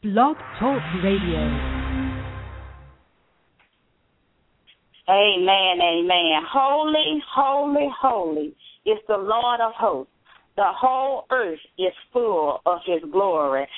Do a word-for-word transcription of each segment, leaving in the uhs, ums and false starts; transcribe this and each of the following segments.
Blog Talk Radio. Amen, amen. Holy, holy, holy is the Lord of hosts. The whole earth is full of his glory.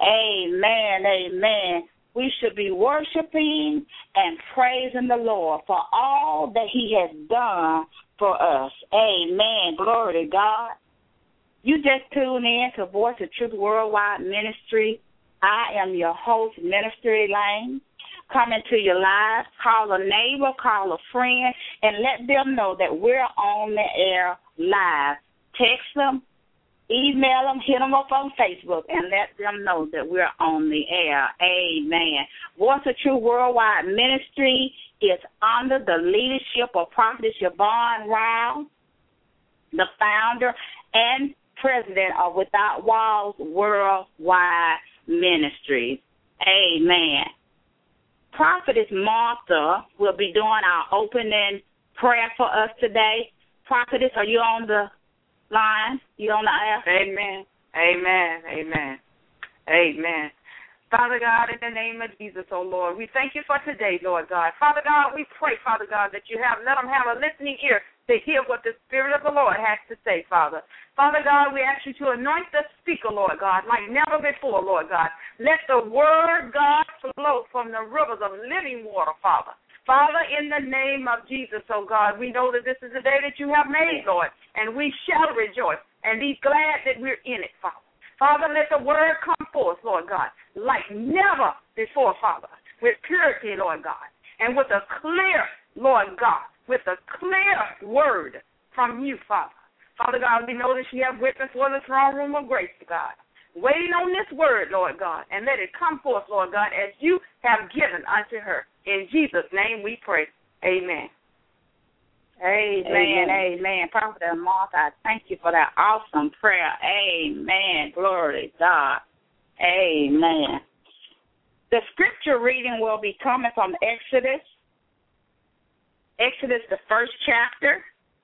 Amen, amen. We should be worshiping and praising the Lord for all that he has done for us. Amen. Glory to God. You just tune in to Voice of Truth Worldwide Ministry. I am your host, Minister Elaine, coming to you live. Call a neighbor, call a friend, and let them know that we're on the air live. Text them, email them, hit them up on Facebook, and let them know that we're on the air. Amen. Voice of Truth Worldwide Ministry is under the leadership of Prophetess Yvonne Ryle, the founder and president of Without Walls Worldwide Ministries. Amen. Prophetess Martha will be doing our opening prayer for us today. Prophetess, are you on the line? You on the air? Amen. Amen. Amen. Amen. Father God, in the name of Jesus, oh Lord, we thank you for today, Lord God. Father God, we pray, Father God, that you have, let them have a listening ear to hear what the Spirit of the Lord has to say, Father. Father God, we ask you to anoint the speaker, Lord God, like never before, Lord God. Let the word, God, flow from the rivers of living water, Father. Father, in the name of Jesus, oh God, we know that this is the day that you have made, Lord, and we shall rejoice and be glad that we're in it, Father. Father, let the word come forth, Lord God, like never before, Father, with purity, Lord God, and with a clear, Lord God, with a clear word from you, Father. Father God, we know that you have witness for the throne room of grace, God. Waiting on this word, Lord God, and let it come forth, Lord God, as you have given unto her. In Jesus' name we pray. Amen. Amen, amen. amen. Prophet Martha, I thank you for that awesome prayer. Amen. Glory to God. Amen. The scripture reading will be coming from Exodus. Exodus, the first chapter.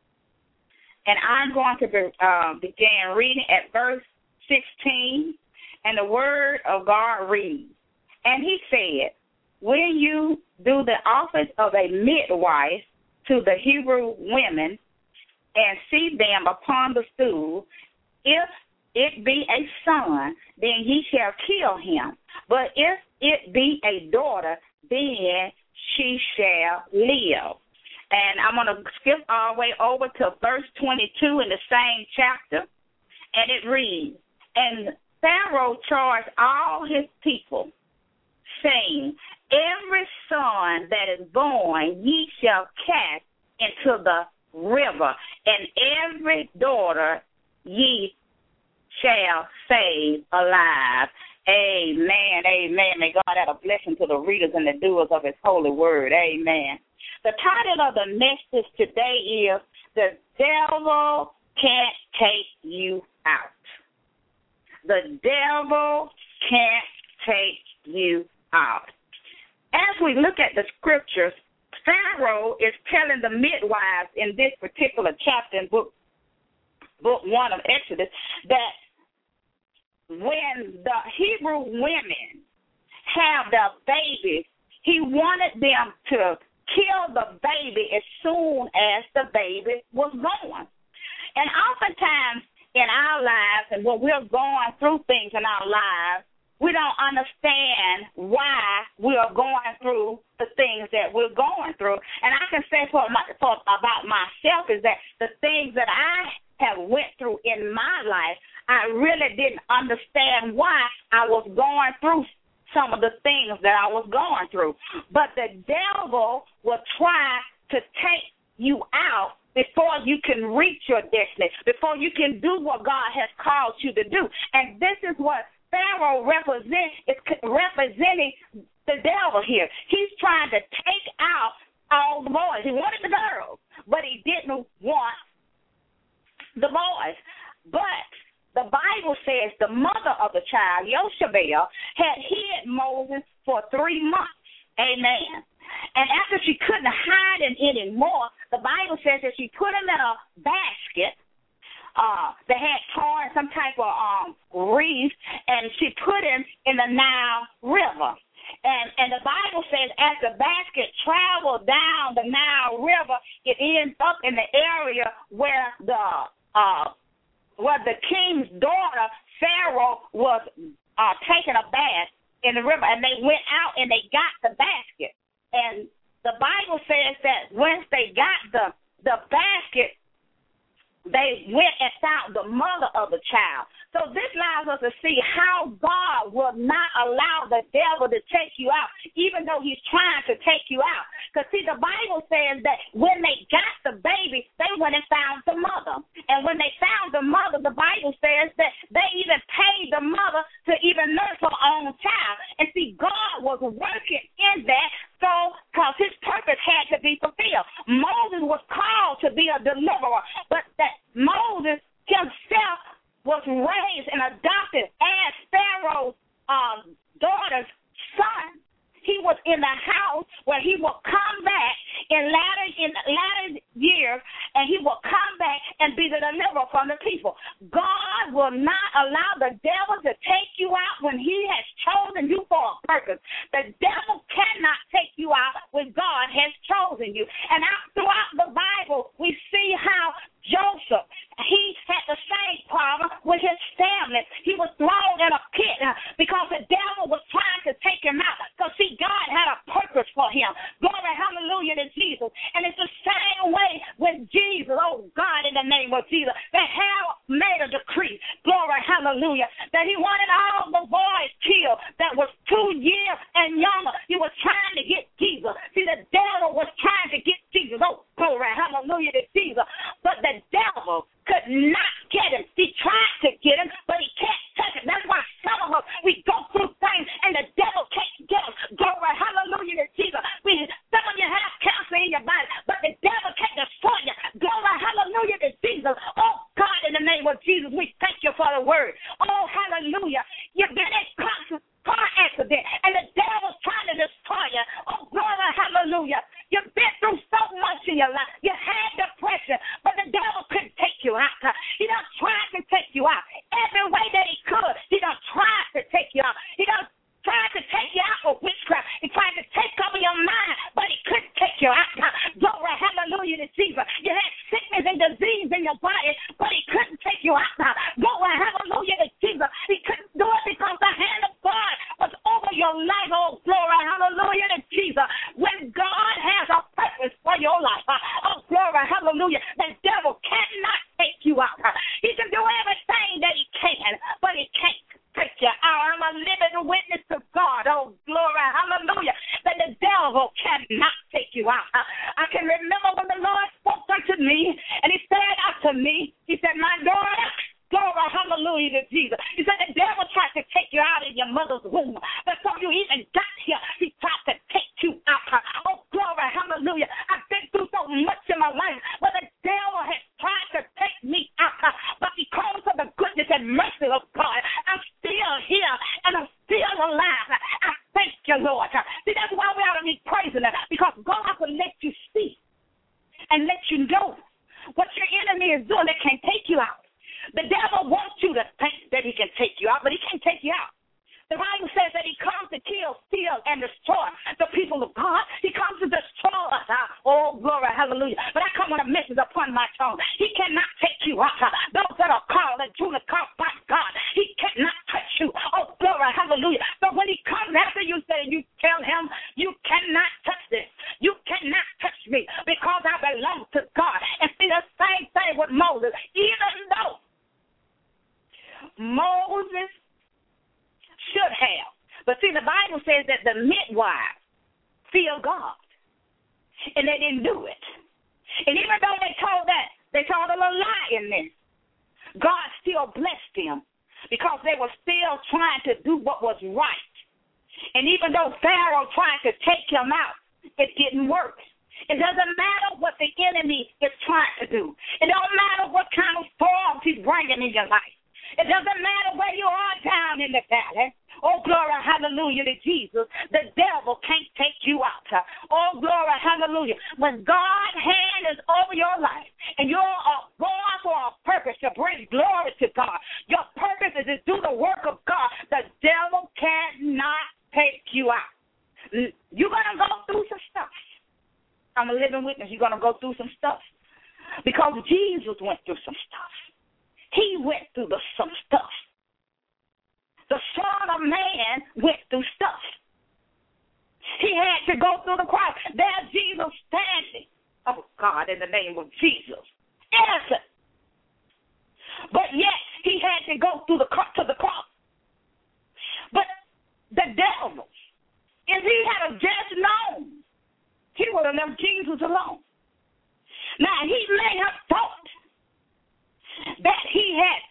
And I'm going to be, uh, begin reading at verse sixteen. And the word of God reads, and he said, when you do the office of a midwife to the Hebrew women and see them upon the stool, if it be a son, then ye shall kill him. But if it be a daughter, then she shall live. And I'm going to skip all the way over to verse twenty-two in the same chapter, and it reads, and Pharaoh charged all his people, saying, every son that is born ye shall cast into the river, and every daughter ye shall save alive. Amen, amen. May God add a blessing to the readers and the doers of his holy word. Amen. The title of the message today is, the devil can't take you out. The devil can't take you out. As we look at the scriptures, Pharaoh is telling the midwives in this particular chapter in book, book one of Exodus that when the Hebrew women have their babies, he wanted them to kill the baby as soon as the baby was born. And oftentimes in our lives and when we're going through things in our lives, we don't understand why we are going through the things that we're going through. And I can say for, my, for about myself is that the things that I have went through in my life, I really didn't understand why I was going through some of the things that I was going through. But the devil will try to take you out before you can reach your destiny, before you can do what God has called you to do. And this is what Pharaoh represents, is representing the devil here. He's trying to take out all the boys. He wanted the girls, but he didn't want the boys. But the Bible says the mother of the child, Yoshebel, had hid Moses for three months. Amen. And after she couldn't hide him anymore, the Bible says that she put him in a basket uh, they had torn some type of um, reef, and she put him in the Nile River. And and the Bible says as the basket traveled down the Nile River, it ends up in the area where the uh, where the king's daughter Pharaoh was uh, taking a bath in the river, and they went out and they got the basket. And the Bible says that once they got the the basket, they went and found the mother of the child. So this allows us to see how God will not allow the devil to take you out, even though he's trying to take you out. Because, see, the Bible says that when they got the baby, they went and found the mother. And when they found the mother, the Bible says that they even paid the mother to even nurse her own child. And, see, God was working in that so because his purpose had to be fulfilled. Moses was called to be a deliverer, but that Moses himself was raised and adopted as Pharaoh's um, daughter's son. He was in the house where he will come back in latter in latter years, and he will come back and be the deliverer from the people. God will not allow the devil to take you out when he has chosen you for a purpose. The devil cannot take you out when God has chosen you. And out throughout the Bible, we see how Joseph, he had the same problem with his family. He was thrown in a pit because the devil was trying to take him out. So, see, God had a purpose for him. Glory, hallelujah to Jesus. And it's the same way with Jesus. Oh, God, in the name of Jesus, that hell made a decree. Glory, hallelujah, that he wanted all the boys killed that was two years and younger. He was trying to get Jesus. See, the devil was trying to get Jesus. Oh, glory, hallelujah to Jesus. But the devil could not get him. He tried to get him, but he can't touch him. That's why some of us, we go through things and the devil can't get us. Glory, hallelujah to Jesus. We, some of you have cancer in your body, but the devil can't destroy you. Glory, hallelujah to Jesus. Oh, God, in the name of Jesus, we thank you for the word. Oh, hallelujah. You've been in constant car accident, and the devil's trying to destroy you. Oh, glory, hallelujah. You've been through so much in your life. You had depression, but the devil couldn't take you out. He done tried to take you out. Every way that he could, he done tried to take you out. He done tried to take you out with witchcraft. He tried to take over your mind, but he couldn't take you out. Glory, hallelujah to Jesus. You had sickness and disease in your body, but he couldn't take you out. Glory, hallelujah to Jesus. He couldn't do it because the hand of God was over your life. Oh, glory, hallelujah to Jesus. When God has a purpose for your life, oh, glory, hallelujah, the devil cannot take you out. He can do everything that he can, but he can't take you out. I'm a living witness to God. Oh, glory, hallelujah, that the devil cannot take you out. I can remember when the Lord spoke unto me, and he said unto me, he said, my daughter, glory, hallelujah to Jesus. He said the devil tried to take you out of your mother's womb. Before you even got here, he tried to take you out. Oh, glory, hallelujah. I've been through so much in my life where the devil has tried to take me out. But because of the goodness and mercy of God, I'm still here and I'm still alive. I thank you, Lord. See, that's why we ought to be praising him, because God will let you see and let you know what your enemy is doing that can't take you out. The devil wants you to think that he can take you out, but he can't take you out. The Bible says that he comes to kill, steal, and destroy the people of God. He comes to destroy us. Oh, glory, hallelujah. But I come with a message upon my tongue. He cannot take you out. Those that are called and truly called by God, he cannot touch you. Oh, glory, hallelujah. So when he comes after you, say, you tell him, you cannot touch this. You cannot touch me because I belong to God. And see, the same thing with Moses. Even though Moses should have. But see, the Bible says that the midwives feared God, and they didn't do it. And even though they told that, they told a little lie in this, God still blessed them because they were still trying to do what was right. And even though Pharaoh tried to take him out, it didn't work. It doesn't matter what the enemy is trying to do. It don't matter what kind of storms he's bringing in your life. It doesn't matter where you are down in the valley. Oh, glory, hallelujah to Jesus. The devil can't take you out. Oh, glory, hallelujah. When God's hand is over your life and you're born for a purpose to bring glory to God, your purpose is to do the work of God. The devil cannot take you out. You're going to go through some stuff. I'm a living witness. You're going to go through some stuff because Jesus went through some stuff. He went through the, some stuff. The Son of Man went through stuff. He had to go through the cross. There's Jesus standing. Oh, God, in the name of Jesus. Innocent. But yet, he had to go through the to the cross. But the devil, if he had just known, he would have left Jesus alone. Now, he may have thought that he had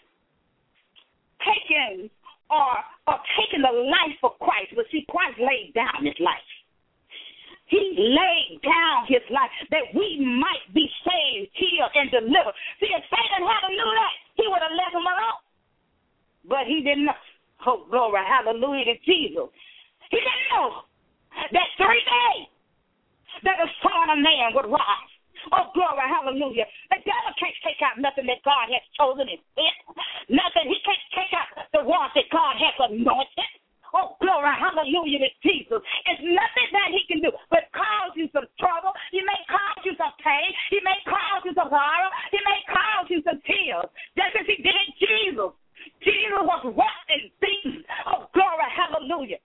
taken or, or taken the life of Christ, but see, Christ laid down his life. He laid down his life that we might be saved, healed, and delivered. See, if Satan had knew that, he would have left him alone. But he didn't know. Oh, glory, hallelujah to Jesus. He didn't know that three days that the Son of Man would rise. Oh, glory, hallelujah. The devil can't take out nothing that God has chosen in it. Nothing. He can't take out the ones that God has anointed. Oh, glory, hallelujah to Jesus. It's nothing that he can do but cause you some trouble. He may cause you some pain. He may cause you some sorrow. He may cause you some tears. Just as he did Jesus. Jesus was rocked and beaten. Oh, glory, hallelujah.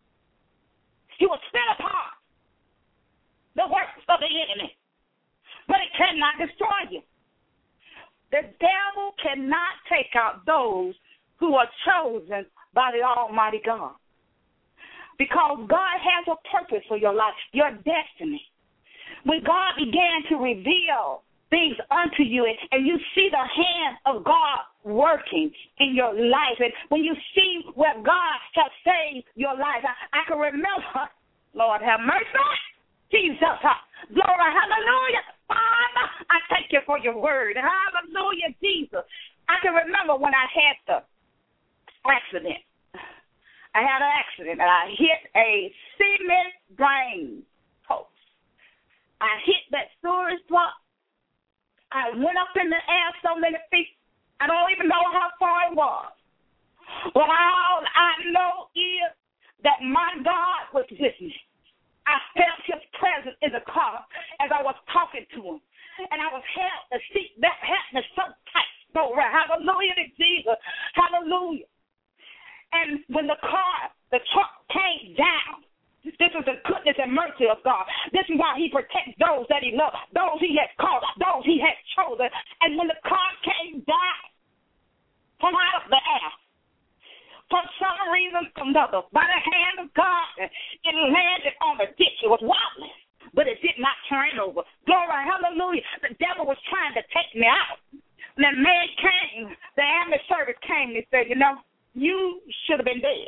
He was set apart. The works of the enemy. But it cannot destroy you. The devil cannot take out those who are chosen by the Almighty God. Because God has a purpose for your life, your destiny. When God began to reveal things unto you and you see the hand of God working in your life, and when you see where God has saved your life, I, I can remember, Lord have mercy, Jesus, glory, hallelujah. Father, I thank you for your word. Hallelujah, Jesus. I can remember when I had the accident. I had an accident, and I hit a cement drain post. I hit that storage block. I went up in the air so many feet. I don't even know how far it was. But all I know is that my God was with me. I felt his presence in the car as I was talking to him. And I was held, the seat that held me so tight. So, hallelujah to Jesus. Hallelujah. And when the car, the truck came down, this was the goodness and mercy of God. This is why he protects those that he loves, those he has called, those he has chosen. And when the car came down from out of the air, for some reason or another, by the hand of God, it landed on the ditch. It was wobbly, but it did not turn over. Glory, hallelujah. The devil was trying to take me out. And the man came, the ambulance service came and said, you know, you should have been dead.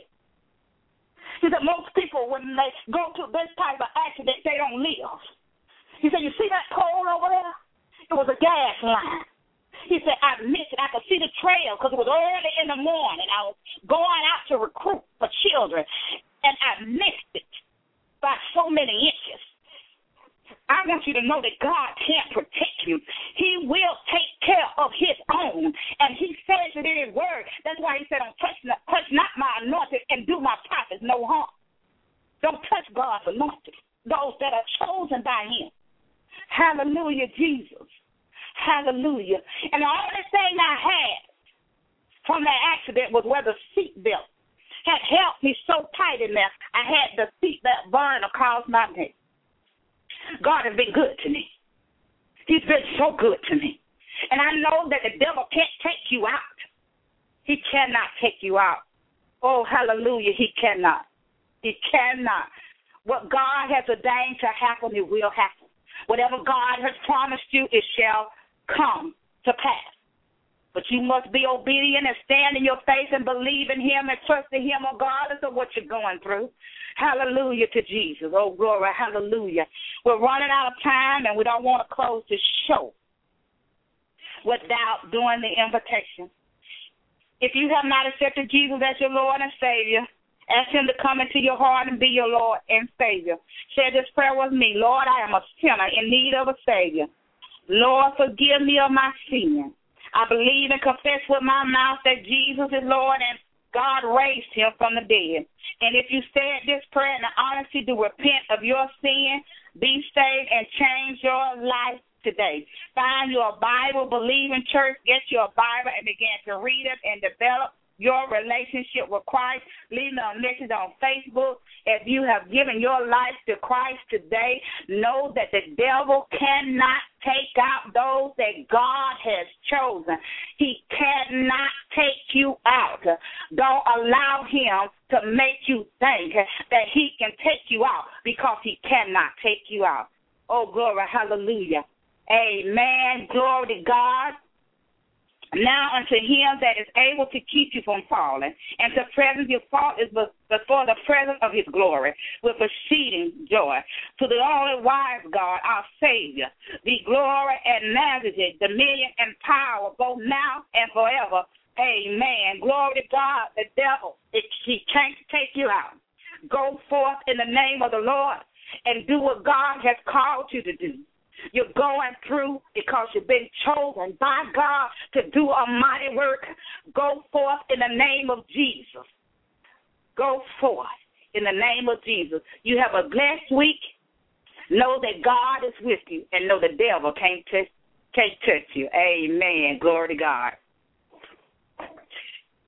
He said, most people, when they go to this type of accident, they don't live. He said, you see that pole over there? It was a gas line. He said, I missed it. I could see the trail because it was early in the morning. I was going out to recruit for children, and I missed it by so many inches. I want you to know that God can't protect you. He will take care of his own, and he says it in his word. That's why he said, touch not, touch not my anointed and do my prophets no harm. Don't touch God's anointed, those that are chosen by him. Hallelujah, Jesus. Hallelujah. And the only thing I had from that accident was where the seatbelt had held me so tight in there, I had the seatbelt burn across my neck. God has been good to me. He's been so good to me. And I know that the devil can't take you out. He cannot take you out. Oh, hallelujah, he cannot. He cannot. What God has ordained to happen, it will happen. Whatever God has promised you, it shall come to pass. But you must be obedient and stand in your faith and believe in him and trust in him regardless of what you're going through. Hallelujah to Jesus. Oh, glory. Hallelujah. We're running out of time, and we don't want to close the show without doing the invitation. If you have not accepted Jesus as your Lord and Savior, Ask him to come into your heart and be your Lord and Savior. Share this prayer with me. Lord, I am a sinner in need of a Savior. Lord, forgive me of my sin. I believe and confess with my mouth that Jesus is Lord and God raised him from the dead. And if you said this prayer in honesty to repent of your sin, be saved, and change your life today. Find your Bible, believe in church, get your Bible, and begin to read it and develop your relationship with Christ. Leave me a message on Facebook. If you have given your life to Christ today, know that the devil cannot take out those that God has chosen. He cannot take you out. Don't allow him to make you think that he can take you out, because he cannot take you out. Oh, glory, hallelujah. Amen. Glory to God. Now unto him that is able to keep you from falling, and to present your fault is before the presence of his glory with exceeding joy. To the only wise God, our Savior, be glory and majesty, dominion and power, both now and forever. Amen. Glory to God. The devil, he can't take you out. Go forth in the name of the Lord and do what God has called you to do. You're going through because you've been chosen by God to do a mighty work. Go forth in the name of Jesus. Go forth in the name of Jesus. You have a blessed week. Know that God is with you, and know the devil can't touch, can't touch you. Amen. Glory to God.